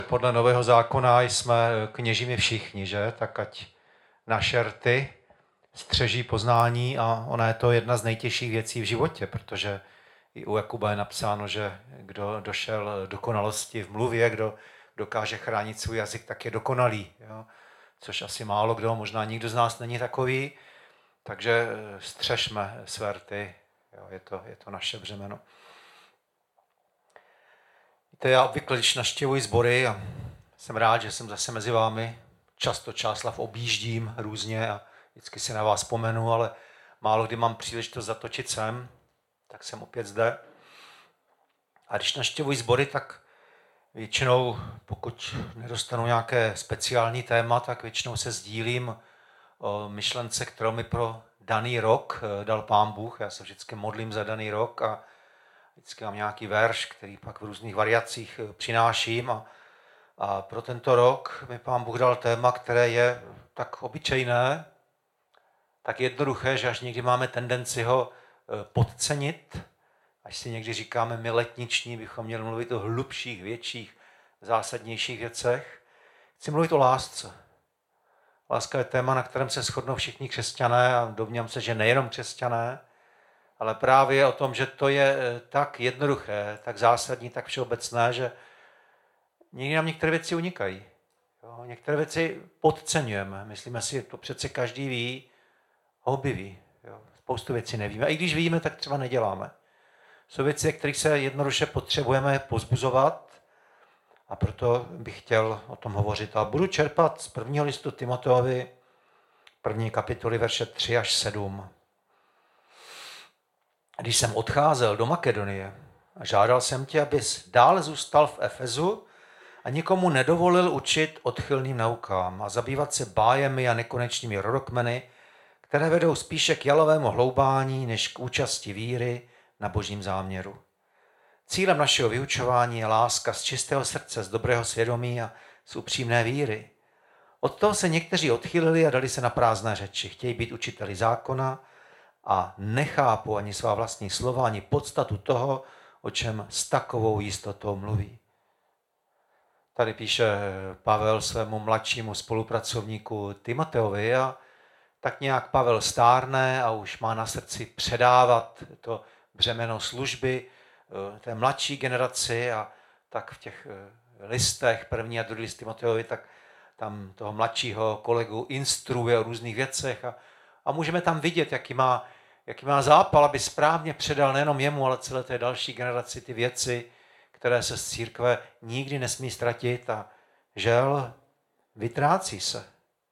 Podle Nového zákona jsme kněžími všichni, že? Tak ať naše rty střeží poznání a ona je to jedna z nejtěžších věcí v životě, protože i u Jakuba je napsáno, že kdo došel dokonalosti v mluvě, kdo dokáže chránit svůj jazyk, tak je dokonalý. Jo? Což asi málo kdo, možná nikdo z nás není takový, takže střežme své rty, jo? Je to naše břemeno. Víte, já obvykle, když navštěvuji sbory a jsem rád, že jsem zase mezi vámi, často Čáslav objíždím různě a vždycky si na vás vzpomenu, ale málo kdy mám příležitost zatočit sem, tak jsem opět zde. A když navštěvuji sbory, tak většinou, pokud nedostanu nějaké speciální téma, tak většinou se sdílím o myšlence, kterou mi pro daný rok dal Pán Bůh. Já se vždycky modlím za daný rok a vždycky mám nějaký verš, který pak v různých variacích přináším a pro tento rok mi Pán Bůh dal téma, které je tak obyčejné, tak jednoduché, že až někdy máme tendenci ho podcenit, až si někdy říkáme my letniční, bychom měli mluvit o hlubších, větších, zásadnějších věcech. Chci mluvit o lásce. Láska je téma, na kterém se shodnou všichni křesťané a domnívám se, že nejenom křesťané, ale právě o tom, že to je tak jednoduché, tak zásadní, tak všeobecné, že někdy nám některé věci unikají. Jo? Některé věci podceňujeme. Myslíme si, to přece každý ví, hobby ví. Jo? Spoustu věcí nevíme. A i když víme, tak třeba neděláme. Jsou věci, kterých se jednoduše potřebujeme pozbuzovat a proto bych chtěl o tom hovořit. A budu čerpat z prvního listu Timoteovi, 1. kapitoly, verše 3 až 7. Když jsem odcházel do Makedonie, žádal jsem tě, abys dál zůstal v Efezu a nikomu nedovolil učit odchylným naukám a zabývat se bájemi a nekonečnými rodokmeny, které vedou spíše k jalovému hloubání, než k účasti víry na božím záměru. Cílem našeho vyučování je láska z čistého srdce, z dobrého svědomí a z upřímné víry. Od toho se někteří odchylili a dali se na prázdné řeči. Chtějí být učiteli zákona a nechápou ani svá vlastní slova, ani podstatu toho, o čem s takovou jistotou mluví. Tady píše Pavel svému mladšímu spolupracovníku Timoteovi a tak nějak Pavel stárne a už má na srdci předávat to břemeno služby té mladší generaci a tak v těch listech, první a druhý list Timoteovi, tak tam toho mladšího kolegu instruuje o různých věcech a můžeme tam vidět, jaký má zápal, aby správně předal nejenom jemu, ale celé té další generaci ty věci, které se z církve nikdy nesmí ztratit a žel vytrácí se.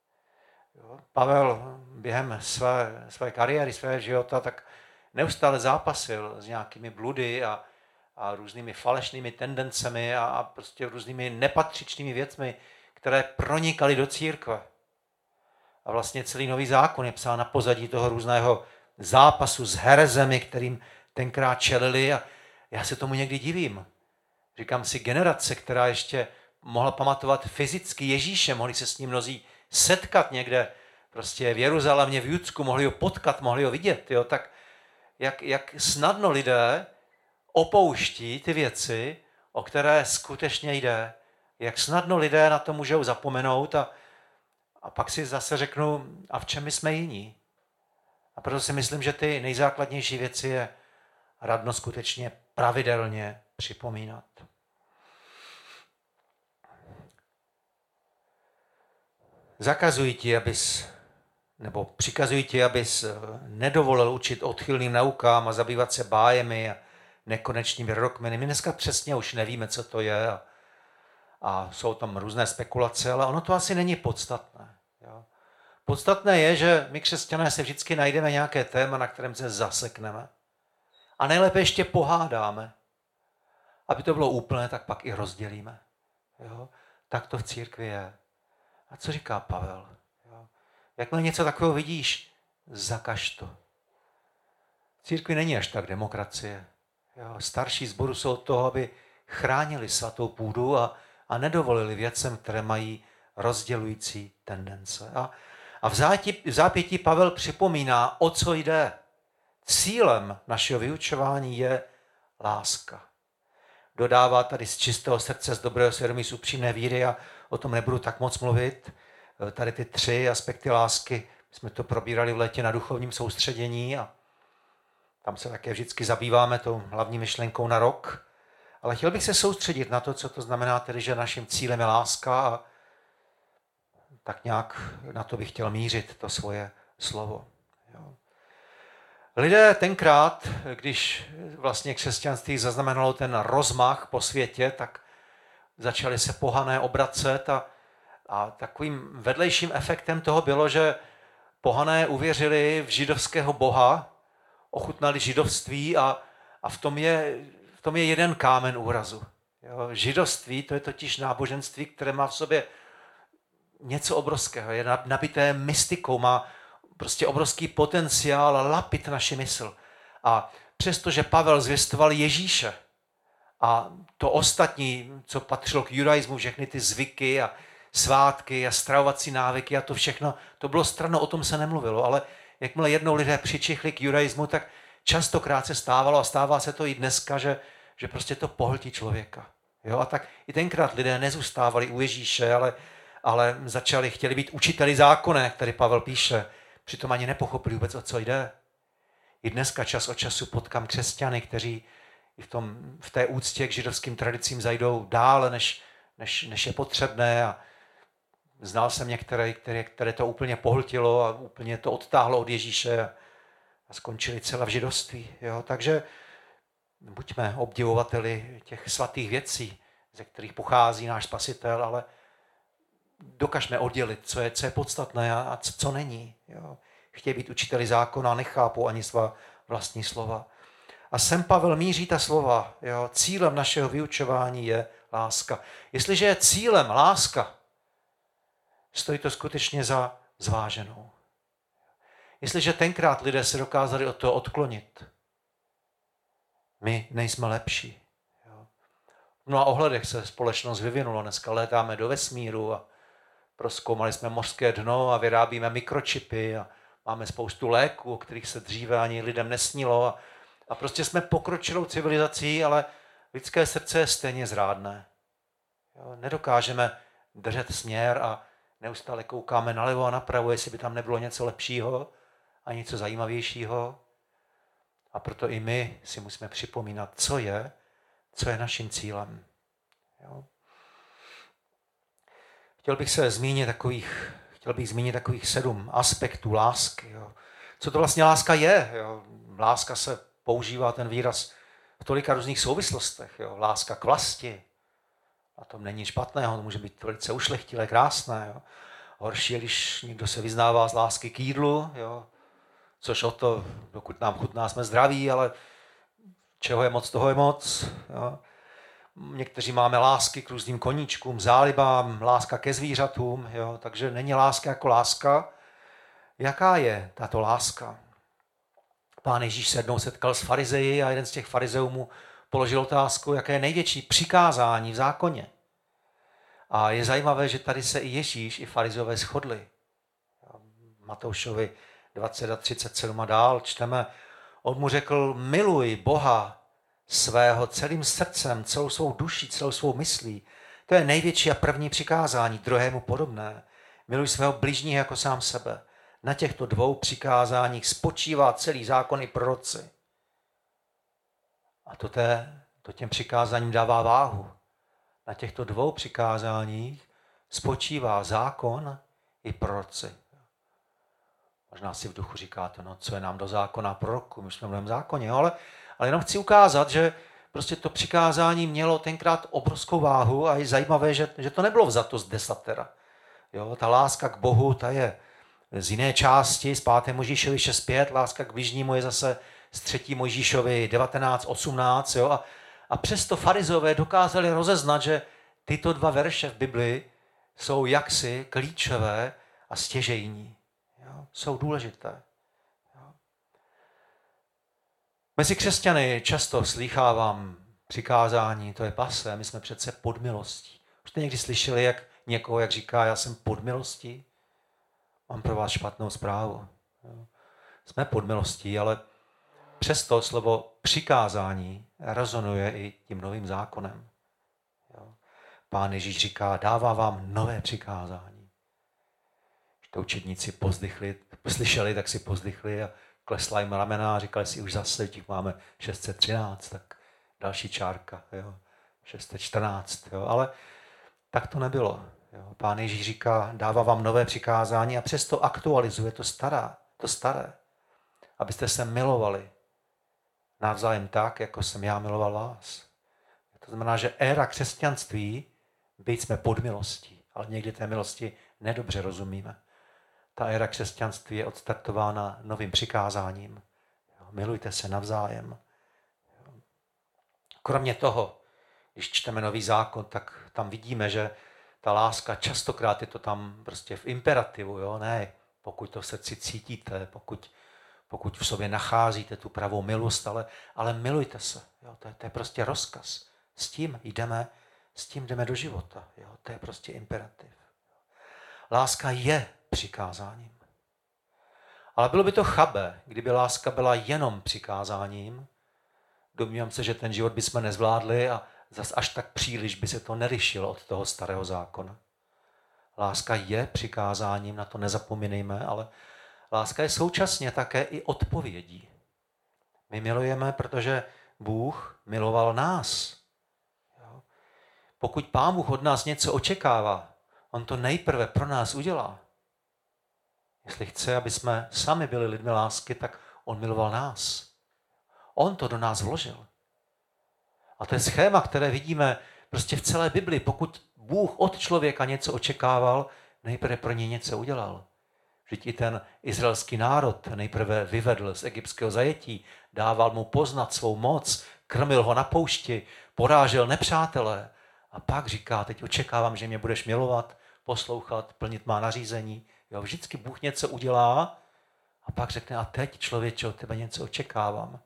Pavel během své kariéry, svého života, tak neustále zápasil s nějakými bludy a různými falešnými tendencemi a prostě různými nepatřičnými věcmi, které pronikaly do církve. A vlastně celý Nový zákon je psán na pozadí toho různého zápasu s herezemi, kterým tenkrát čelili a já se tomu někdy divím. Říkám si, generace, která ještě mohla pamatovat fyzicky Ježíše, mohli se s ním mnozí setkat někde prostě v Jeruzalémě, v Judsku, mohli ho potkat, mohli ho vidět, jo? Tak jak snadno lidé opouští ty věci, o které skutečně jde, jak snadno lidé na to můžou zapomenout a pak si zase řeknu, a v čem my jsme jiní? A proto si myslím, že ty nejzákladnější věci je radno skutečně pravidelně připomínat. Přikazuji ti, abys nedovolil učit odchylným naukám a zabývat se bájemi a nekonečnými rodokmeny. My dneska přesně už nevíme, co to je a jsou tam různé spekulace, ale ono to asi není podstatné. Jo? Podstatné je, že my křesťané se vždycky najdeme nějaké téma, na kterém se zasekneme a nejlépe ještě pohádáme. Aby to bylo úplné, tak pak i rozdělíme. Jo? Tak to v církvi je. A co říká Pavel? Jo? Jakmile něco takového vidíš, zakaž to. V církvi není až tak demokracie. Jo? Starší sboru jsou od toho, aby chránili svatou půdu a nedovolili věcem, které mají rozdělující tendence. A v zápětí Pavel připomíná, o co jde. Cílem našeho vyučování je láska. dodává tady z čistého srdce, z dobrého svědomí, z upřímné víry a o tom nebudu tak moc mluvit. Tady ty 3 aspekty lásky, jsme to probírali v létě na duchovním soustředění a tam se také vždycky zabýváme tou hlavní myšlenkou na rok. Ale chtěl bych se soustředit na to, co to znamená tedy, že naším cílem je láska a tak nějak na to bych chtěl mířit, to svoje slovo. Jo. Lidé tenkrát, když vlastně křesťanství zaznamenalo ten rozmach po světě, tak začaly se pohané obracet a takovým vedlejším efektem toho bylo, že pohané uvěřili v židovského boha, ochutnali židovství a v tom je jeden kámen úrazu. Jo, židovství, to je totiž náboženství, které má v sobě něco obrovského, je nabité mystikou, má prostě obrovský potenciál lapit naši mysl. A přestože Pavel zvěstoval Ježíše a to ostatní, co patřilo k judaismu, všechny ty zvyky a svátky a stravovací návyky a to všechno, to bylo stranou, o tom se nemluvilo, ale jakmile jednou lidé přičichli k judaismu, tak častokrát se stávalo a stává se to i dneska, že prostě to pohltí člověka. Jo? A tak i tenkrát lidé nezůstávali u Ježíše, ale chtěli být učiteli zákona, jak tady Pavel píše. Přitom ani nepochopili vůbec, o co jde. I dneska čas od času potkám křesťany, kteří v té úctě k židovským tradicím zajdou dále, než je potřebné. A znal jsem některé, které to úplně pohltilo a úplně to odtáhlo od Ježíše a skončili celé v židovství. Jo? Takže buďme obdivovateli těch svatých věcí, ze kterých pochází náš Spasitel, ale dokažme oddělit, co je podstatné a co není. Jo. Chtějí být učiteli zákona, nechápou ani svá vlastní slova. A sem Pavel míří ta slova. Jo. Cílem našeho vyučování je láska. Jestliže je cílem láska, stojí to skutečně za zváženou. Jestliže tenkrát lidé se dokázali od toho odklonit, my nejsme lepší. Jo. V mnoha ohledech se společnost vyvinula. Dneska létáme do vesmíru a prozkoumali jsme mořské dno a vyrábíme mikročipy a máme spoustu léků, o kterých se dříve ani lidem nesnilo a prostě jsme pokročilou civilizací, ale lidské srdce je stejně zrádné. Jo, nedokážeme držet směr a neustále koukáme nalevo a napravo, jestli by tam nebylo něco lepšího a něco zajímavějšího. A proto i my si musíme připomínat, co je naším cílem. Jo. Chtěl bych zmínit takových 7 aspektů lásky. Jo. Co to vlastně láska je? Jo. Láska se používá ten výraz v tolika různých souvislostech. Jo. Láska k vlasti. A to není špatného, to může být velice ušlechtilé, krásné. Jo. Horší je, když někdo se vyznává z lásky k jídlu, jo. Což o to, dokud nám chutná, jsme zdraví, ale čeho je moc, toho je moc. Jo. Někteří máme lásky k různým koníčkům, zálibám, láska ke zvířatům, jo? Takže není láska jako láska. Jaká je tato láska? Pán Ježíš se jednou setkal s farizeji a jeden z těch farizeů mu položil otázku, jaké je největší přikázání v zákoně. A je zajímavé, že tady se i Ježíš, i farizové shodli. Matoušovi 20 a 37 a dál čteme, on mu řekl, miluj Boha svého celým srdcem, celou svou duší, celou svou myslí. To je největší a první přikázání, druhému podobné. Miluj svého bližního jako sám sebe. Na těchto 2 přikázáních spočívá celý zákon i proroci. A to těm přikázáním dává váhu. Na těchto 2 přikázáních spočívá zákon i proroci. Možná si v duchu říkáte, no co je nám do zákona proroku, my jsme v novém zákoně, ale jenom chci ukázat, že prostě to přikázání mělo tenkrát obrovskou váhu a je zajímavé, že to nebylo vzato z desatera. Jo, ta láska k Bohu, ta je z jiné části, z 5. Mojžíšovi 6.5, láska k bližnímu je zase z 3. Mojžíšovi 19.18. Jo, a přesto farizové dokázali rozeznat, že tyto 2 verše v Bibli jsou jaksi klíčové a stěžejní. Jo, jsou důležité. Mezi křesťany často slýchávám přikázání, to je pasé, my jsme přece pod milostí. Už jste někdy slyšeli jak říká, já jsem pod milostí? Mám pro vás špatnou zprávu. Jsme pod milostí, ale přesto slovo přikázání rezonuje i tím novým zákonem. Jo. Pán Ježíš říká, dává vám nové přikázání. Když to učedníci slyšeli, tak si pozdychli a klesla jim ramena a říkali si, už zase těch máme 613, tak další čárka, jo, 614. Jo. Ale tak to nebylo. Jo. Pán Ježíš říká, dává vám nové přikázání a přesto aktualizuje to staré. Abyste se milovali navzájem tak, jako jsem já miloval vás. To znamená, že éra křesťanství, byť jsme pod milostí, ale někdy té milosti nedobře rozumíme. Ta éra křesťanství je odstartována novým přikázáním. Milujte se navzájem. Kromě toho, když čteme nový zákon, tak tam vidíme, že ta láska, častokrát je to tam prostě v imperativu, jo? Ne, pokud to v srdci cítíte, pokud v sobě nacházíte tu pravou milost, ale milujte se. Jo? To je prostě rozkaz. S tím jdeme do života. Jo? To je prostě imperativ. Láska je přikázáním. Ale bylo by to chabé, kdyby láska byla jenom přikázáním. Domnívám se, že ten život bychom nezvládli a zas až tak příliš by se to nelišilo od toho starého zákona. Láska je přikázáním, na to nezapomínejme, ale láska je současně také i odpovědí. My milujeme, protože Bůh miloval nás. Jo? Pokud Pán Bůh od nás něco očekává, on to nejprve pro nás udělá. Jestli chce, aby jsme sami byli lidmi lásky, tak on miloval nás. On to do nás vložil. A to je schéma, které vidíme prostě v celé Bibli. Pokud Bůh od člověka něco očekával, nejprve pro něj něco udělal. Vždyť i ten izraelský národ nejprve vyvedl z egyptského zajetí, dával mu poznat svou moc, krmil ho na poušti, porážel nepřátelé. A pak říká, teď očekávám, že mě budeš milovat, poslouchat, plnit má nařízení. Jo, vždycky Bůh něco udělá a pak řekne, a teď člověče, od tebe něco očekávám.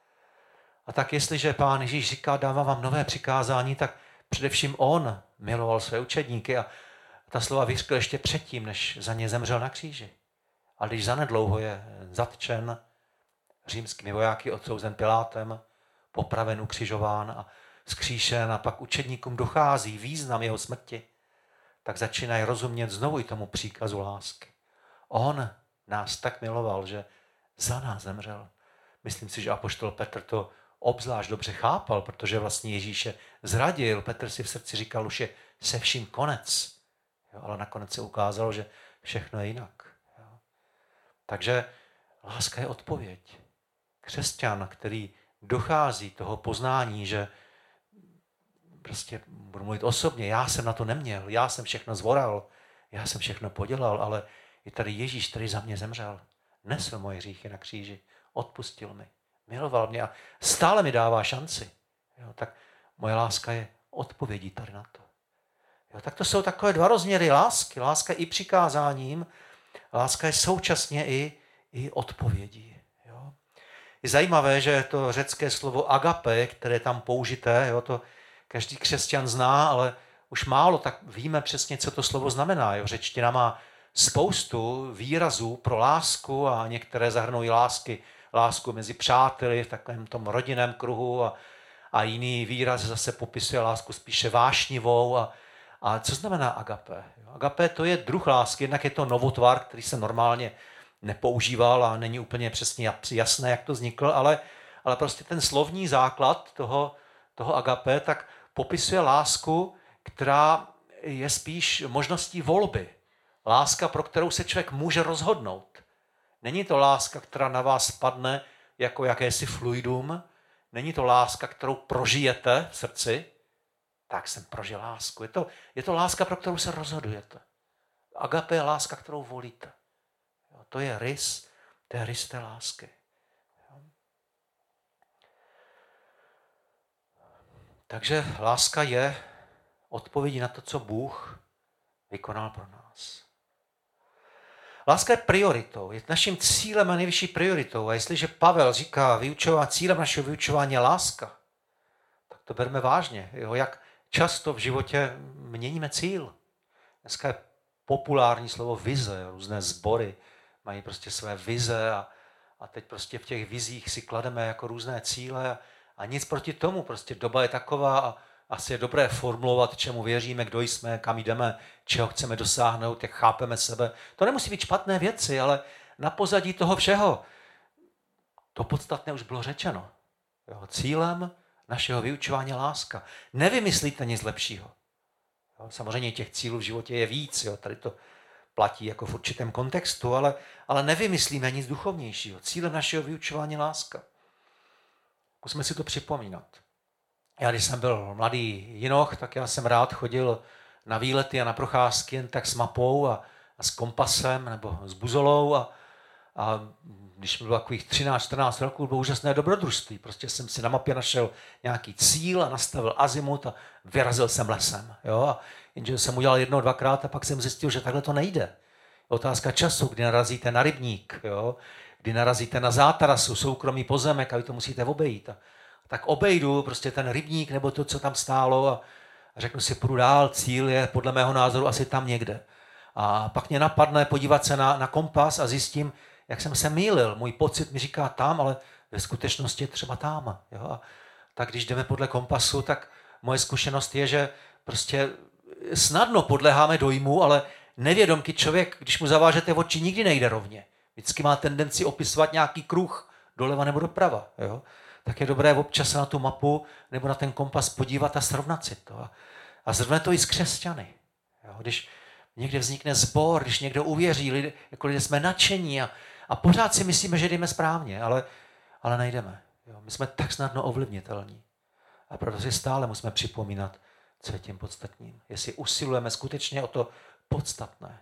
A tak jestliže Pán Ježíš říká, dávám vám nové přikázání, tak především on miloval své učedníky a ta slova vyřkl ještě předtím, než za ně zemřel na kříži. A když zanedlouho je zatčen římskými vojáky, odsouzen Pilátem, popraven, ukřižován a zkříšen a pak učedníkům dochází význam jeho smrti, tak začínají rozumět znovu i tomu příkazu lásky. On nás tak miloval, že za nás zemřel. Myslím si, že apoštol Petr to obzvlášť dobře chápal, protože vlastně Ježíše zradil. Petr si v srdci říkal, už je se vším konec. Jo, ale nakonec se ukázalo, že všechno je jinak. Jo. Takže láska je odpověď. Křesťan, který dochází toho poznání, že prostě budu mluvit osobně, já jsem na to neměl, já jsem všechno zvoral, já jsem všechno podělal, ale je tady Ježíš, který za mě zemřel. Nesl moje hříchy na kříži, odpustil mi, miloval mě a stále mi dává šanci. Jo, tak moje láska je odpovědí tady na to. Jo, tak to jsou takové dva rozměry lásky. Láska je i přikázáním, láska je současně i odpovědí. Jo. Je zajímavé, že to řecké slovo agape, které je tam použité, jo, to každý křesťan zná, ale už málo tak víme přesně, co to slovo znamená. Jo. Řečtina má spoustu výrazů pro lásku a některé zahrnují lásku mezi přáteli v takovém tom rodinném kruhu a jiný výraz zase popisuje lásku spíše vášnivou. A co znamená agape? Agape to je druh lásky, jednak je to novotvar, který se normálně nepoužíval a není úplně přesně jasné, jak to vznikl, ale prostě ten slovní základ toho agape tak popisuje lásku, která je spíš možností volby. Láska, pro kterou se člověk může rozhodnout. Není to láska, která na vás spadne jako jakési fluidum, není to láska, kterou prožijete v srdci, tak jsem prožil lásku. Je to láska, pro kterou se rozhodujete. Agape je láska, kterou volíte. To je rys té lásky. Takže láska je odpovědí na to, co Bůh vykonal pro nás. Láska je prioritou, je naším cílem a nejvyšší prioritou. A jestliže Pavel říká, cílem našeho vyučování je láska, tak to berme vážně. Jo? Jak často v životě měníme cíl. Dneska je populární slovo vize, různé sbory mají prostě své vize a teď prostě v těch vizích si klademe jako různé cíle a nic proti tomu, prostě doba je taková a asi je dobré formulovat, čemu věříme, kdo jsme, kam jdeme, čeho chceme dosáhnout, jak chápeme sebe. To nemusí být špatné věci, ale na pozadí toho všeho to podstatné už bylo řečeno. Jo, cílem našeho vyučování je láska. Nevymyslíte nic lepšího. Jo, samozřejmě těch cílů v životě je víc, jo, tady to platí jako v určitém kontextu, ale nevymyslíme nic duchovnějšího. Cílem našeho vyučování je láska. Musíme si to připomínat. Já, když jsem byl mladý jinoch, tak já jsem rád chodil na výlety a na procházky jen tak s mapou a s kompasem nebo s buzolou a když mi bylo takových 13-14 roků, bylo úžasné dobrodružství. Prostě jsem si na mapě našel nějaký cíl a nastavil azimut a vyrazil jsem lesem. Jo? A jenže jsem udělal jednou, dvakrát a pak jsem zjistil, že takhle to nejde. Otázka času, kdy narazíte na rybník, jo? Kdy narazíte na zátarasu, soukromý pozemek a vy to musíte obejít. A tak obejdu prostě ten rybník nebo to, co tam stálo a řeknu si, půjdu dál, cíl je podle mého názoru asi tam někde. A pak mě napadne podívat se na kompas a zjistím, jak jsem se mýlil. Můj pocit mi říká tam, ale ve skutečnosti je třeba tam. Jo? A tak když jdeme podle kompasu, tak moje zkušenost je, že prostě snadno podléháme dojmu, ale nevědomky člověk, když mu zavážete oči, nikdy nejde rovně. Vždycky má tendenci opisovat nějaký kruh doleva nebo doprava. Jo? Tak je dobré občas se na tu mapu nebo na ten kompas podívat a srovnat si to. A zrovna to i s křesťany. Jo? Když někde vznikne sbor, když někdo uvěří, jako lidé jsme nadšení a pořád si myslíme, že jdeme správně, ale nejdeme. Jo? My jsme tak snadno ovlivnitelní. A proto si stále musíme připomínat, co je tím podstatným. Jestli usilujeme skutečně o to podstatné.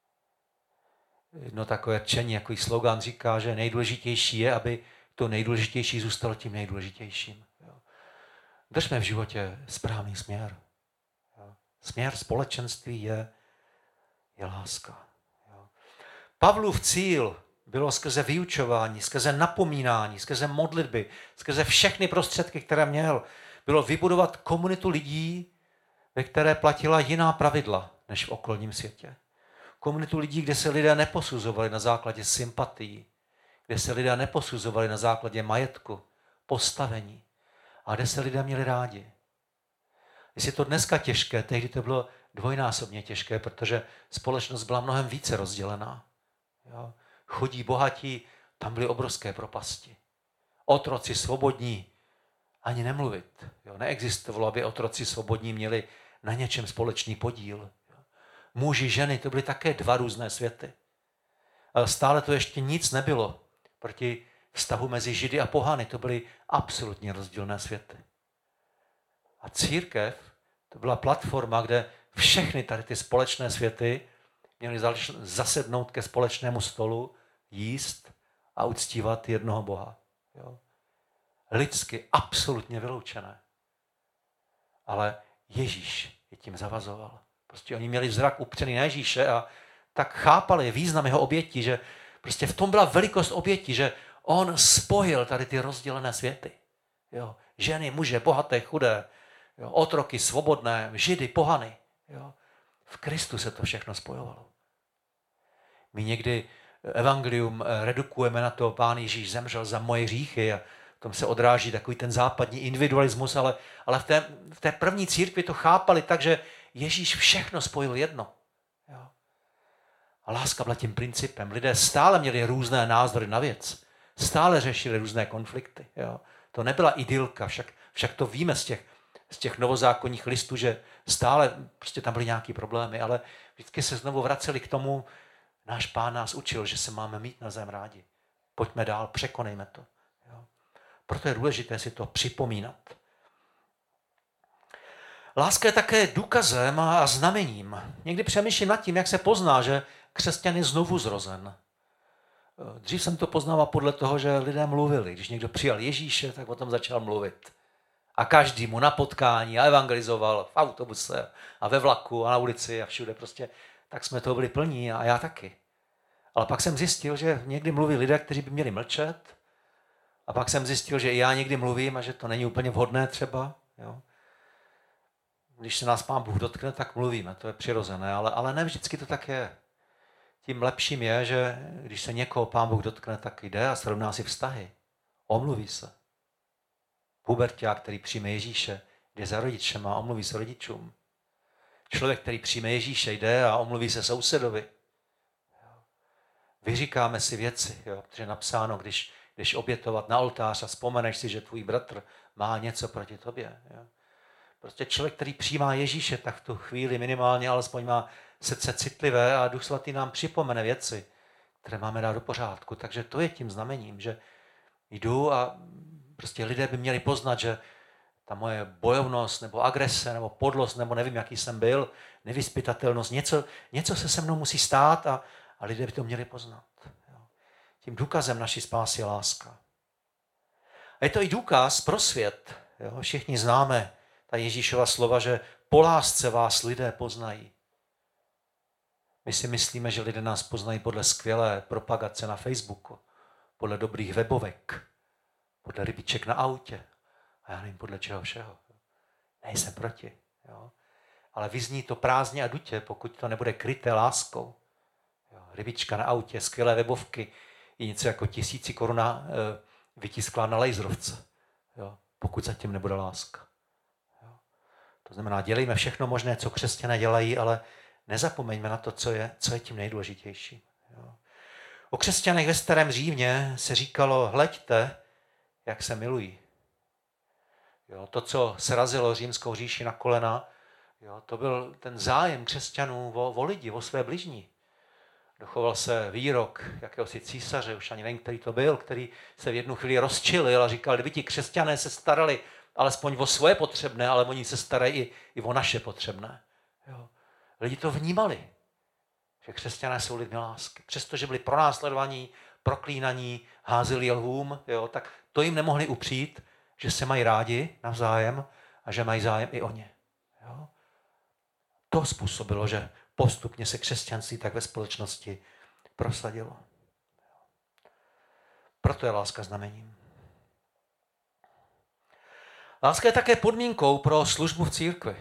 Jedno takové rčení, jako slogan říká, že nejdůležitější je, aby to nejdůležitější zůstalo tím nejdůležitějším. Jo? Držme v životě správný směr. Jo? Směr společenství je láska. Jo? Pavlův cíl bylo skrze vyučování, skrze napomínání, skrze modlitby, skrze všechny prostředky, které měl, bylo vybudovat komunitu lidí, ve které platila jiná pravidla než v okolním světě. Komunitu lidí, kde se lidé neposuzovali na základě sympatií, kde se lidé neposuzovali na základě majetku, postavení, a kde se lidé měli rádi. Jestli je to dneska těžké, tehdy to bylo dvojnásobně těžké, protože společnost byla mnohem více rozdělená. Jo? Chudí, bohatí, tam byly obrovské propasti. Otroci svobodní, ani nemluvit. Jo? Neexistovalo, aby otroci svobodní měli na něčem společný podíl. Jo? Muži, ženy, to byly také dva různé světy. Ale stále to ještě nic nebylo proti vztahu mezi Židy a pohany. To byly absolutně rozdílné světy. A církev, to byla platforma, kde všechny tady ty společné světy měly zasednout ke společnému stolu, jíst a uctívat jednoho Boha. Jo? Lidsky absolutně vyloučené. Ale Ježíš je tím zavazoval. Prostě oni měli zrak upřený na Ježíše a tak chápali význam jeho oběti, že prostě v tom byla velikost oběti, že on spojil tady ty rozdělené světy. Jo? Ženy, muže, bohaté, chudé, jo? Otroky, svobodné, Židy, pohany. Jo? V Kristu se to všechno spojovalo. My někdy evangelium redukujeme na to, Pán Ježíš zemřel za moje hříchy a v tom se odráží takový ten západní individualismus, ale v té první církvi to chápali tak, že Ježíš všechno spojil jedno. Jo? A láska byla tím principem. Lidé stále měli různé názory na věc. Stále řešili různé konflikty. Jo? To nebyla idylka, však to víme z těch novozákonních listů, že stále prostě tam byly nějaké problémy, ale vždycky se znovu vraceli k tomu, náš Pán nás učil, že se máme mít na zem rádi. Pojďme dál, překonejme to. Jo? Proto je důležité si to připomínat. Láska je také důkazem a znamením. Někdy přemýšlím nad tím, jak se pozná, že křesťan je znovu zrozen. Dřív jsem to poznával podle toho, že lidé mluvili. Když někdo přijal Ježíše, tak o tom začal mluvit. A každý mu na potkání a evangelizoval v autobuse a ve vlaku a na ulici a všude prostě. Tak jsme toho byli plní a já taky. Ale pak jsem zjistil, že někdy mluví lidé, kteří by měli mlčet. A pak jsem zjistil, že i já někdy mluvím a že to není úplně vhodné třeba. Jo? Když se nás Pán Bůh dotkne, tak mluvíme, to je přirozené, ale ne vždycky to tak je. tím lepším je, že když se někoho Pán Bůh dotkne, tak jde a srovná si vztahy. Omluví se. Puberťák, který přijme Ježíše, jde za rodičem a omluví se rodičům. Člověk, který přijme Ježíše, jde a omluví se sousedovi. Vyříkáme si věci, jo, protože je napsáno, když jdeš obětovat na oltář a vzpomeneš si, že tvůj bratr má něco proti tobě. Jo. Prostě člověk, který přijímá Ježíše, tak v tu chvíli minimálně alespoň má srdce citlivé a Duch Svatý nám připomene věci, které máme dát do pořádku. Takže to je tím znamením, že jdu a prostě lidé by měli poznat, že ta moje bojovnost nebo agrese nebo podlost nebo nevím, jaký jsem byl, nevyzpytatelnost, něco se mnou musí stát a lidé by to měli poznat. Jo. Tím důkazem naší spásy je láska. A je to i důkaz pro svět. Jo. Všichni známe ta Ježíšova slova, že po lásce vás lidé poznají. My si myslíme, že lidé nás poznají podle skvělé propagace na Facebooku, podle dobrých webovek, podle rybiček na autě a já nevím podle čeho všeho. Nejsem proti. Jo. Ale vyzní to prázdně a dutě, pokud to nebude kryté láskou. Jo. Rybička na autě, skvělé webovky i něco jako 1000 koruna vytisklá na laserovce. Jo. Pokud zatím nebude láska. Jo. To znamená, dělejme všechno možné, co křesťané dělají, ale nezapomeňme na to, co je tím nejdůležitější. Jo. O křesťanech ve Starém Římě se říkalo, hleďte, jak se milují. Jo, to, co srazilo římskou říši na kolena, jo, to byl ten zájem křesťanů o lidi, o své bližní. Dochoval se výrok jakéhosi císaře, už ani nevím, který to byl, který se v jednu chvíli rozčilil a říkal, kdyby ti křesťané se starali alespoň o svoje potřebné, ale oni se starají i o naše potřebné. Jo. Lidi to vnímali, že křesťané jsou lidmi lásky. Přestože byli pronásledovaní, proklínaní, házeli lhům, jo, tak to jim nemohli upřít, že se mají rádi navzájem a že mají zájem i o ně. Jo. To způsobilo, že postupně se křesťanství tak ve společnosti prosadilo. Proto je láska znamením. Láska je také podmínkou pro službu v církvi.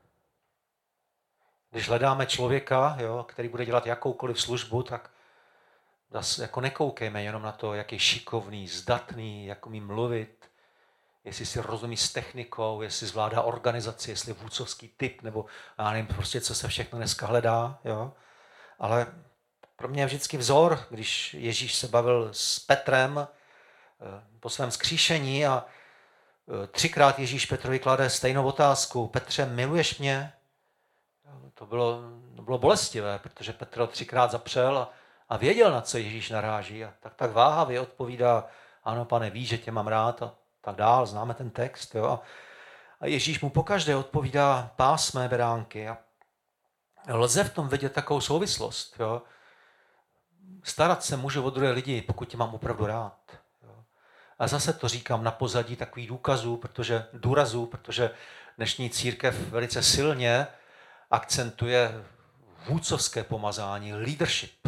Když hledáme člověka, jo, který bude dělat jakoukoliv službu, tak jako nekoukejme jenom na to, jak je šikovný, zdatný, jak umí mluvit, jestli si rozumí s technikou, jestli zvládá organizaci, jestli je vůdcovský typ, nebo já nevím, prostě co se všechno dneska hledá. Jo. Ale pro mě je vždycky vzor, když Ježíš se bavil s Petrem po svém vzkříšení a 3krát Ježíš Petrovi klade stejnou otázku. Petře, miluješ mě? To bylo bolestivé, protože Petr 3krát zapřel a věděl, na co Ježíš naráží. A tak váhavě odpovídá, ano, pane, víš, že tě mám rád a tak dál, známe ten text. Jo? A Ježíš mu pokaždé odpovídá, pás mé beránky. A lze v tom vidět takovou souvislost. Jo? Starat se můžu o druhé lidi, pokud tě mám opravdu rád. Jo? A zase to říkám na pozadí takových důrazů, protože dnešní církev velice silně akcentuje vůdcovské pomazání, leadership.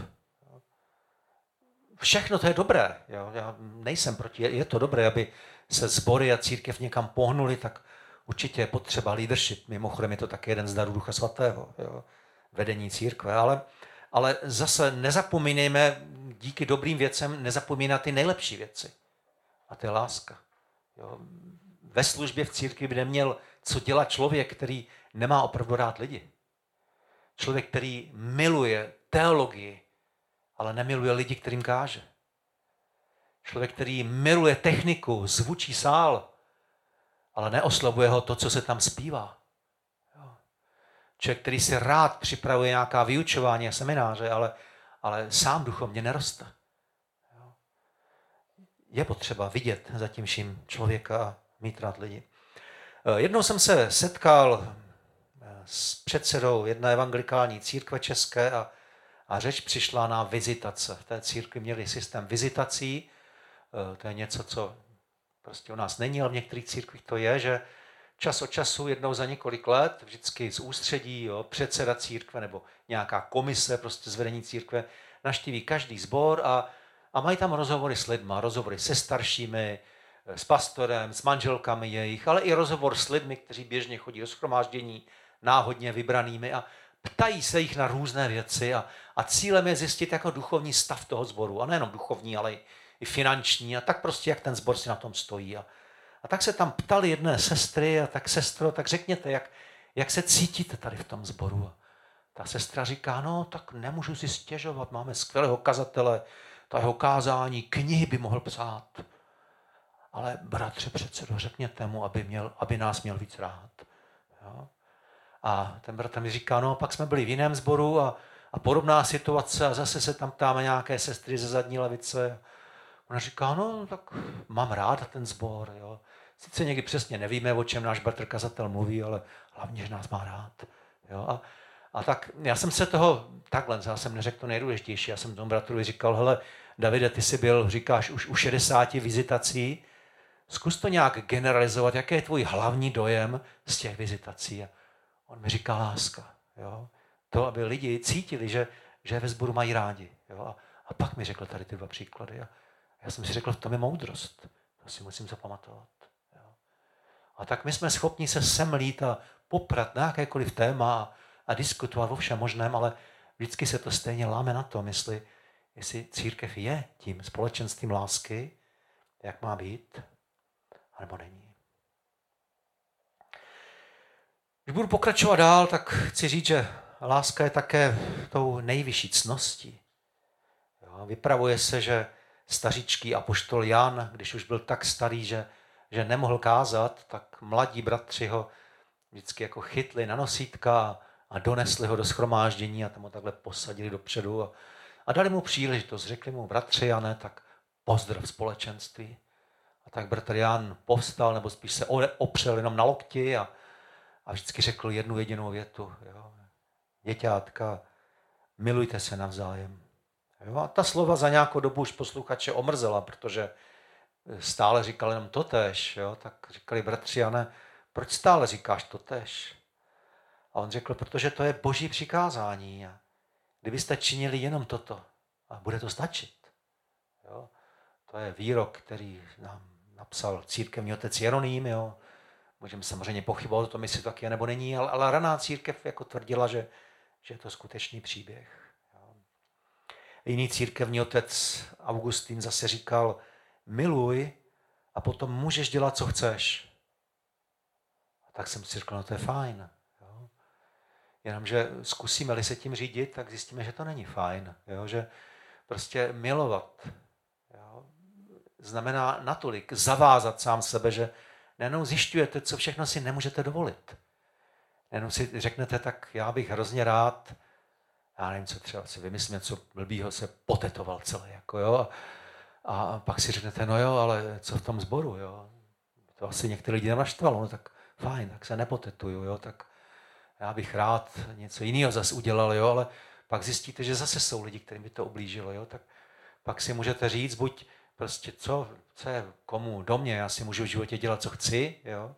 Všechno to je dobré. Jo? Já nejsem proti, je to dobré, aby se sbory a církev někam pohnuli, tak určitě je potřeba leadership. Mimochodem je to také jeden z darů Ducha Svatého, jo? Vedení církve. Ale zase nezapomínejme, díky dobrým věcem, nezapomínat ty nejlepší věci. A to je láska. Jo? Ve službě v církvi by neměl co dělat člověk, který nemá opravdu rád lidi. Člověk, který miluje teologii, ale nemiluje lidi, kterým káže. Člověk, který miluje techniku, zvučí sál, ale neoslovuje ho to, co se tam zpívá. Člověk, který si rád připravuje nějaká vyučování a semináře, ale sám duchovně neroste. Je potřeba vidět za tím vším člověka a mít rád lidi. Jednou jsem se setkal s předsedou jedné evangelikální církve české a řeč přišla na vizitace. V té církvi měli systém vizitací. To je něco, co prostě u nás není, ale v některých církvích to je, že čas od času, jednou za několik let, vždycky z ústředí, jo, předseda církve nebo nějaká komise prostě z vedení církve navštíví každý sbor a mají tam rozhovory s lidma, rozhovory se staršími, s pastorem, s manželkami jejich, ale i rozhovor s lidmi, kteří běžně chodí do shromáždění, náhodně vybranými a ptají se jich na různé věci a cílem je zjistit jako duchovní stav toho sboru. A nejenom duchovní, ale i finanční a tak prostě, jak ten sbor si na tom stojí. A tak se tam ptali jedné sestry a tak sestro, tak řekněte, jak se cítíte tady v tom sboru. A ta sestra říká, no tak nemůžu si stěžovat, máme skvělého kazatele, ta jeho kázání, knihy by mohl psát. Ale bratře předsedo, řekněte mu, aby nás měl víc rád. Jo? A ten bratr mi říká, no pak jsme byli v jiném sboru a podobná situace a zase se tam ptáme nějaké sestry ze zadní lavice. Ona říká, no tak mám rád ten sbor. Jo. Sice někdy přesně nevíme, o čem náš bratr kazatel mluví, ale hlavně, že nás má rád. Jo. A tak já jsem se toho, takhle, já jsem neřekl to nejdůležitější, já jsem tomu bratrovi říkal, hele, Davide, ty jsi byl, říkáš, už u 60 vizitací, zkus to nějak generalizovat, jaký je tvůj hlavní dojem z těch vizitací. A on mi říká láska. Jo. To, aby lidi cítili, že ve sboru mají rádi. Jo. A pak mi řekl tady ty dva příklady. A já jsem si řekl, v tom je moudrost. To si musím zapamatovat. Jo. A tak my jsme schopni se semlít a poprat na jakékoliv téma a diskutovat o všem možném, ale vždycky se to stejně láme na tom, jestli církev je tím společenstvím lásky, jak má být, anebo není. Když budu pokračovat dál, tak chci říct, že láska je také tou nejvyšší ctností. Jo, vypravuje se, že stařičký apoštol Jan, když už byl tak starý, že nemohl kázat, tak mladí bratři ho vždycky jako chytli na nosítka a donesli ho do shromáždění a tam ho takhle posadili dopředu a dali mu příležitost. Řekli mu, bratři Jane, tak pozdrav společenství. A tak bratr Jan povstal, nebo spíš se opřel jenom na lokti a vždycky řekl jednu jedinou větu. Jo. Děťátka, milujte se navzájem. Jo. A ta slova za nějakou dobu už posluchače omrzela, protože stále říkal jenom totéž. Jo. Tak říkali, bratři Jane, proč stále říkáš totéž? A on řekl, protože to je boží přikázání. A kdybyste činili jenom toto, a bude to stačit. Jo. To je výrok, který nám napsal církevní otec Jeroným. Jo. Můžeme samozřejmě pochybovat o tom, jestli to tak je nebo není, ale raná církev jako tvrdila, že je to skutečný příběh. Jo. Jiný církevní otec Augustín zase říkal, miluj a potom můžeš dělat, co chceš. A tak jsem si řekl, no to je fajn. Jo. Jenomže zkusíme-li se tím řídit, tak zjistíme, že to není fajn. Jo. Že prostě milovat znamená natolik zavázat sám sebe, že nejenom zjišťujete, co všechno si nemůžete dovolit. Nejenom si řeknete, tak já bych hrozně rád, já nevím, co třeba si vymyslím, co blbýho se potetoval celé. Jako, jo? A pak si řeknete, no jo, ale co v tom sboru? Jo? To asi některé lidi naštvalo, no tak fajn, tak se nepotetuju, jo? Tak já bych rád něco jiného zase udělal, jo? Ale pak zjistíte, že zase jsou lidi, kterým by to ublížilo. Jo? Tak pak si můžete říct, buď prostě co je komu do mě, já si můžu v životě dělat, co chci, jo?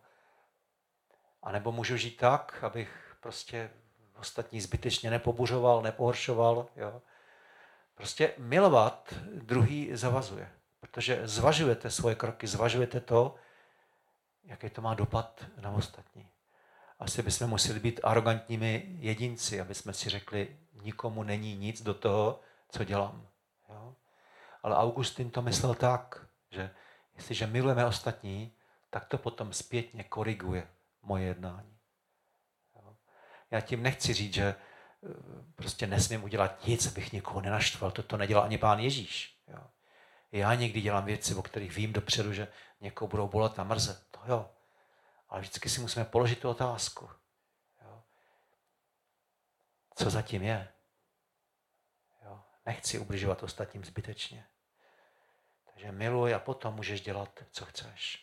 A nebo můžu žít tak, abych prostě ostatní zbytečně nepobuřoval, nepohoršoval. Jo? Prostě milovat druhý zavazuje, protože zvažujete svoje kroky, zvažujete to, jaký to má dopad na ostatní. Asi bychom museli být arrogantními jedinci, aby jsme si řekli, nikomu není nic do toho, co dělám. Jo? Ale Augustin to myslel tak, že jestliže milujeme ostatní, tak to potom zpětně koriguje moje jednání. Jo? Já tím nechci říct, že prostě nesmím udělat nic, abych někoho nenaštval. To nedělal ani Pán Ježíš. Jo? Já někdy dělám věci, o kterých vím dopředu, že někoho budou bolet a mrzet. To jo. Ale vždycky si musíme položit tu otázku. Jo? Co zatím je? Jo? Nechci ubližovat ostatním zbytečně. Takže miluj a potom můžeš dělat, co chceš.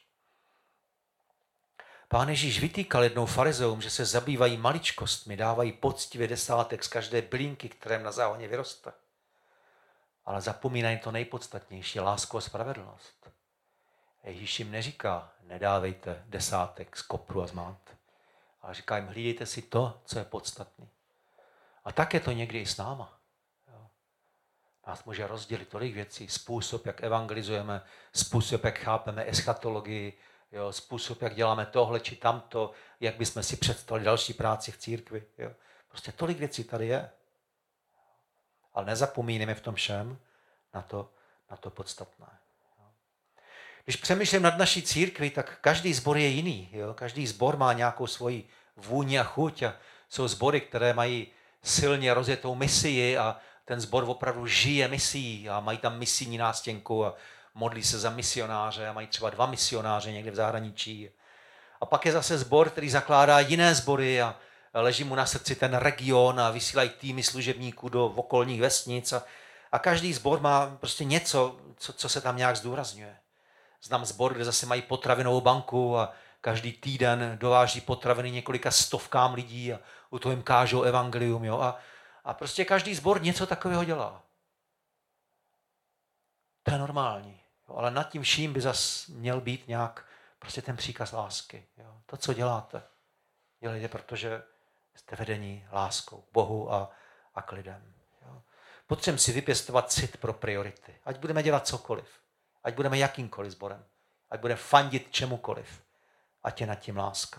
Pán Ježíš vytýkal jednou farizeům, že se zabývají maličkostmi, dávají poctivě desátek z každé bylínky, kterém na záhoně vyroste. Ale zapomínají to nejpodstatnější, lásku a spravedlnost. Ježíš jim neříká, nedávejte desátek z kopru a z mát, ale říká jim, hlídejte si to, co je podstatné. A tak je to někdy i s náma. Jo. Nás může rozdělit tolik věcí, způsob, jak evangelizujeme, způsob, jak chápeme eschatologii, jo, způsob, jak děláme tohle či tamto, jak bychom si představili další práci v církvi. Jo. Prostě tolik věcí tady je. Ale nezapomínejme v tom všem na to podstatné. Když přemýšlím nad naší církví, tak každý sbor je jiný. Jo? Každý sbor má nějakou svoji vůni a chuť. A jsou sbory, které mají silně rozjetou misii a ten sbor opravdu žije misií a mají tam misijní nástěnku a modlí se za misionáře a mají třeba 2 misionáře někde v zahraničí. A pak je zase sbor, který zakládá jiné sbory a leží mu na srdci ten region a vysílají týmy služebníků do okolních vesnic a každý sbor má prostě něco, co se tam nějak zdůrazňuje. Znám sbor, kde zase mají potravinovou banku a každý týden dováží potraviny několika stovkám lidí a u toho jim kážou evangelium. Jo? A prostě každý sbor něco takového dělá. To je normální. Jo? Ale nad tím vším by zas měl být nějak prostě ten příkaz lásky. Jo? To, co děláte, dělejte, protože jste vedení láskou k Bohu a k lidem. Jo? Potřebujeme si vypěstovat cit pro priority. Ať budeme dělat cokoliv. Ať budeme jakýmkoliv sborem. Ať budeme fandit čemukoliv. Ať je nad tím láska.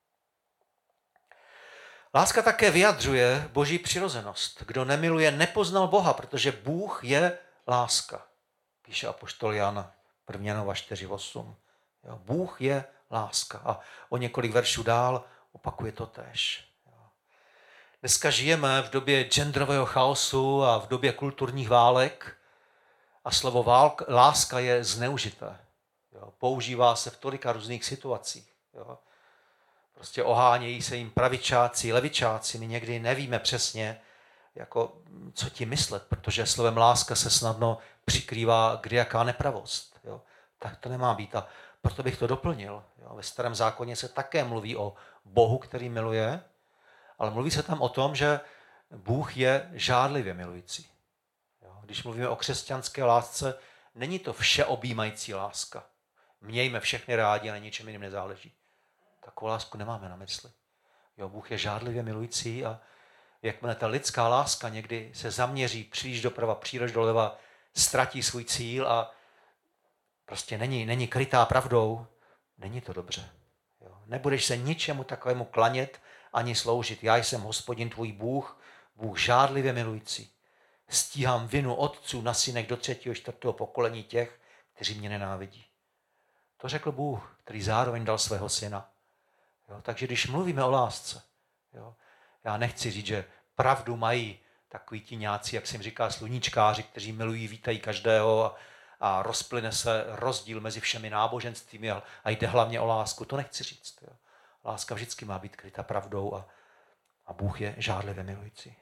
Láska také vyjadřuje Boží přirozenost. Kdo nemiluje, nepoznal Boha, protože Bůh je láska. Píše apoštol Jan 1. Janova 4:8. Bůh je láska. A o několik veršů dál opakuje to též. Dneska žijeme v době genderového chaosu a v době kulturních válek a slovo láska je zneužité. Používá se v tolika různých situacích. Prostě ohánějí se jim pravičáci, levičáci. My někdy nevíme přesně, co tím myslet, protože slovem láska se snadno přikrývá kdejaká nepravost. Tak to nemá být. A proto bych to doplnil. Ve Starém zákoně se také mluví o Bohu, který miluje, ale mluví se tam o tom, že Bůh je žádlivě milující. Když mluvíme o křesťanské lásce, není to všeobjímající láska. Mějme všechny rádi a na ničem jiným nezáleží. Takovou lásku nemáme na mysli. Bůh je žádlivě milující a jakmile ta lidská láska někdy se zaměří příliš doprava, příliš doleva, ztratí svůj cíl a prostě není krytá pravdou, není to dobře. Nebudeš se ničemu takovému klanět ani sloužit. Já jsem Hospodin tvůj Bůh, Bůh žádlivě milující. Stíhám vinu otců na synech do 3. 4. pokolení těch, kteří mě nenávidí. To řekl Bůh, který zároveň dal svého syna. Takže když mluvíme o lásce, já nechci říct, že pravdu mají takoví ti nějací, jak se jim říká, sluníčkáři, kteří milují, vítají každého a rozplyne se rozdíl mezi všemi náboženstvími a jde hlavně o lásku. To nechci říct. Láska vždycky má být kryta pravdou a Bůh je žádlivě milující.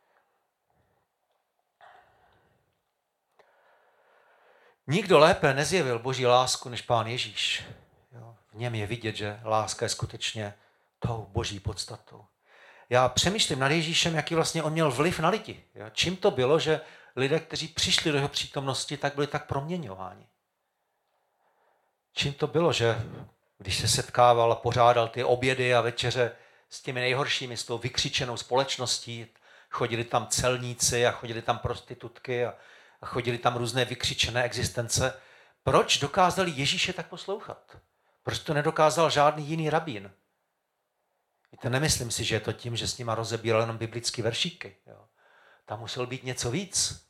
Nikdo lépe nezjevil Boží lásku než Pán Ježíš. V něm je vidět, že láska je skutečně tou Boží podstatou. Já přemýšlím nad Ježíšem, jaký vlastně on měl vliv na lidi. Čím to bylo, že lidé, kteří přišli do jeho přítomnosti, tak byli tak proměňováni. Čím to bylo, že když se setkával a pořádal ty obědy a večeře s těmi nejhoršími, s tou vykřičenou společností, chodili tam celníci a chodili tam prostitutky a chodili tam různé vykřičené existence. Proč dokázali Ježíše tak poslouchat? Proč to nedokázal žádný jiný rabín? Víte, nemyslím si, že je to tím, že s nima rozebíral jenom biblické veršíky. Tam muselo být něco víc.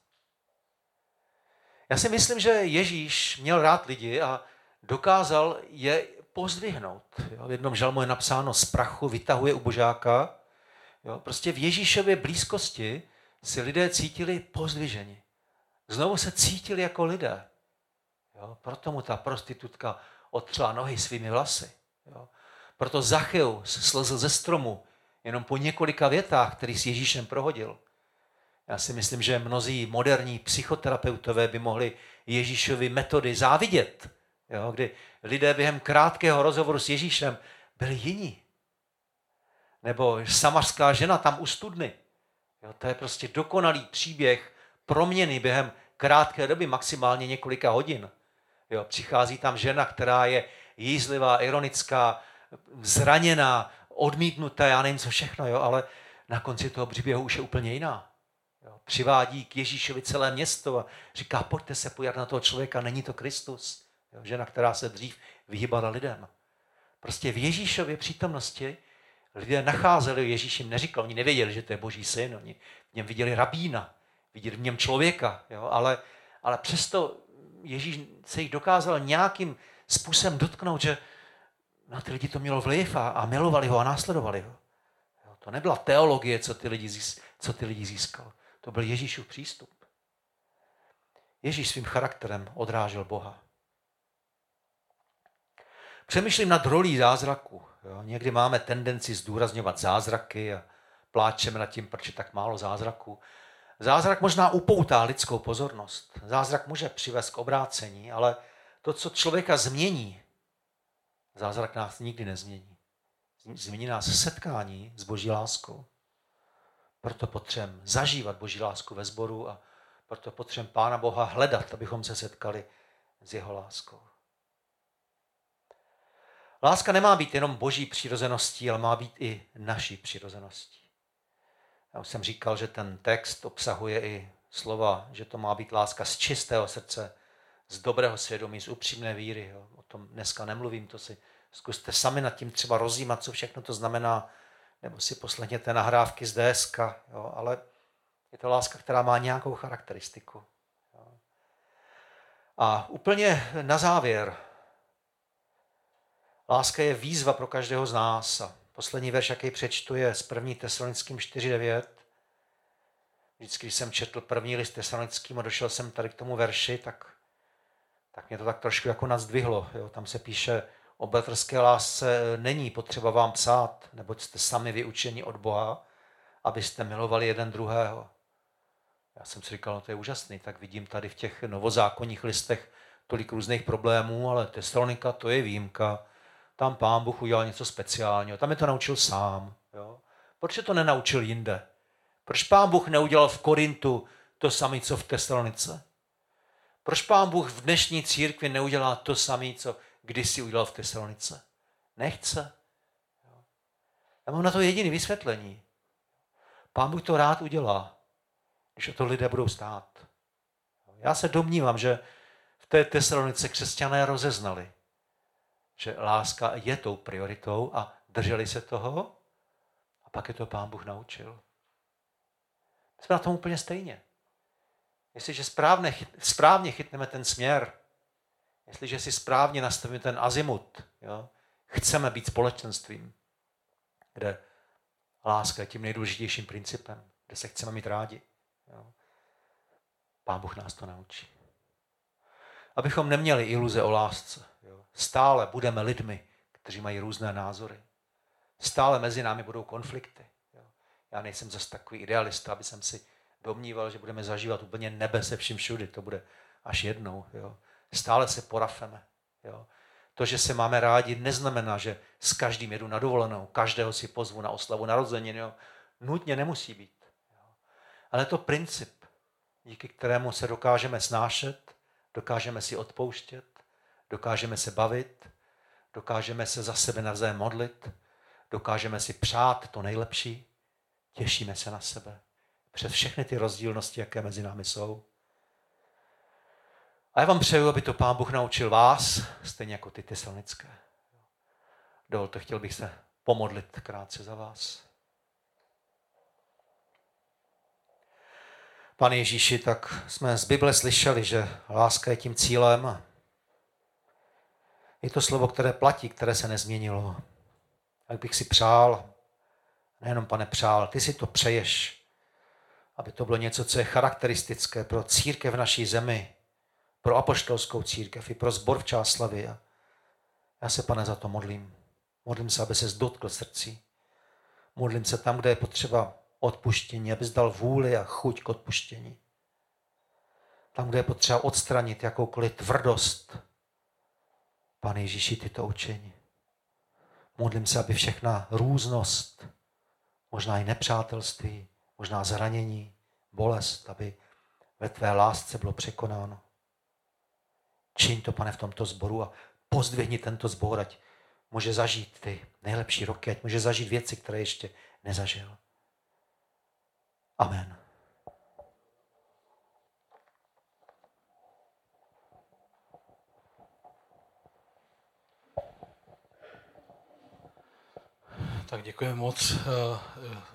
Já si myslím, že Ježíš měl rád lidi a dokázal je pozdvihnout. V jednom žalmu je napsáno, z prachu vytahuje ubožáka. Prostě v Ježíšově blízkosti si lidé cítili pozdviženi. Znovu se cítili jako lidé. Proto mu ta prostitutka otřela nohy svými vlasy. Proto Zacheus slezl ze stromu jenom po několika větách, který s Ježíšem prohodil. Já si myslím, že mnozí moderní psychoterapeutové by mohli Ježíšovi metody závidět, kdy lidé během krátkého rozhovoru s Ježíšem byli jiní. Nebo samařská žena tam u studny. To je prostě dokonalý příběh proměny během krátké doby, maximálně několika hodin. Přichází tam žena, která je jízlivá, ironická, zraněná, odmítnutá, já nevím co všechno, ale na konci toho příběhu už je úplně jiná. Přivádí k Ježíšovi celé město a říká, pojďte se podívat na toho člověka, není to Kristus. Žena, která se dřív vyhýbala lidem. Prostě v Ježíšově přítomnosti Lidé nacházeli Ježíši, neříkal, oni nevěděli, že to je Boží syn, oni v něm viděli rabína, viděli v něm člověka, jo? Ale přesto Ježíš se jich dokázal nějakým způsobem dotknout, že na ty lidi to mělo vliv a milovali ho a následovali ho. Jo? To nebyla teologie, co ty lidi získal. To byl Ježíšův přístup. Ježíš svým charakterem odrážel Boha. Přemýšlím nad rolí zázraku. Jo? Někdy máme tendenci zdůrazňovat zázraky a pláčeme nad tím, proč je tak málo zázraků. Zázrak možná upoutá lidskou pozornost. Zázrak může přivést k obrácení, ale to, co člověka změní, zázrak nás nikdy nezmění. Změní nás setkání s Boží láskou. Proto potřebujeme zažívat Boží lásku ve sboru a proto potřebujeme Pána Boha hledat, abychom se setkali s jeho láskou. Láska nemá být jenom Boží přirozeností, ale má být i naší přirozeností. Já už jsem říkal, že ten text obsahuje i slova, že to má být láska z čistého srdce, z dobrého svědomí, z upřímné víry. Jo. O tom dneska nemluvím, to si zkuste sami nad tím třeba rozjímat, co všechno to znamená, nebo si poslechněte nahrávky z DSK, jo. Ale je to láska, která má nějakou charakteristiku. Jo. A úplně na závěr, láska je výzva pro každého z nás. A poslední verš, jaký přečtu, je z 1. Tesalonickým 4:9. Vždycky, když jsem četl první list Tesalonickým a došel jsem tady k tomu verši, tak mě to tak trošku jako nazdvihlo. Jo. Tam se píše, o bratrské lásce není potřeba vám psát, neboť jste sami vyučeni od Boha, abyste milovali jeden druhého. Já jsem si říkal, no to je úžasný, tak vidím tady v těch novozákonních listech tolik různých problémů, ale Tesalonika to je výjimka. Tam Pán Bůh udělal něco speciálního, tam je to naučil sám. Jo. Proč to nenaučil jinde? Proč Pán Bůh neudělal v Korintu to samé, co v Tesalonice? Proč Pán Bůh v dnešní církvi neudělá to samé, co kdysi udělal v Tesalonice? Nechce. Já mám na to jediné vysvětlení. Pán Bůh to rád udělá, když o to lidé budou stát. Já se domnívám, že v té Tesalonice křesťané rozeznali, že láska je tou prioritou a drželi se toho a pak je to Pán Bůh naučil. Jsme na tom úplně stejně. Jestliže správně chytneme ten směr, jestliže si správně nastavíme ten azimut, jo, chceme být společenstvím, kde láska je tím nejdůležitějším principem, kde se chceme mít rádi. Jo. Pán Bůh nás to naučí. Abychom neměli iluze o lásce. Jo. Stále budeme lidmi, kteří mají různé názory. Stále mezi námi budou konflikty. Jo. Já nejsem zase takový idealista, aby jsem si domníval, že budeme zažívat úplně nebe se vším všudy. To bude až jednou. Jo. Stále se porafeme. Jo. To, že se máme rádi, neznamená, že s každým jedu na dovolenou, každého si pozvu na oslavu narozenin. Jo. Nutně nemusí být. Jo. Ale to princip, díky kterému se dokážeme snášet, dokážeme si odpouštět, dokážeme se bavit, dokážeme se za sebe navzájem modlit, dokážeme si přát to nejlepší, těšíme se na sebe. Přes všechny ty rozdílnosti, jaké mezi námi jsou. A já vám přeju, aby to Pán Bůh naučil vás, stejně jako ty tesalonické. Dovolte, chtěl bych se pomodlit krátce za vás. Pane Ježíši, tak jsme z Bible slyšeli, že láska je tím cílem. Je to slovo, které platí, které se nezměnilo. Jak bych si přál, nejenom pane přál, ty si to přeješ, aby to bylo něco, co je charakteristické pro církev v naší zemi, pro apoštolskou církev i pro sbor v Čáslavi. Já se, pane, za to modlím. Modlím se, aby ses dotkl srdcí. Modlím se tam, kde je potřeba odpuštění, abys dal vůli a chuť k odpuštění. Tam, kde je potřeba odstranit jakoukoliv tvrdost. Pane Ježíši, ty to učení. Modlím se, aby všechna různost, možná i nepřátelství, možná zranění, bolest, aby ve tvé lásce bylo překonáno. Čiň to, pane, v tomto sboru a pozdvihni tento sbor, ať může zažít ty nejlepší roky, ať může zažít věci, které ještě nezažil. Amen. Tak děkujeme moc.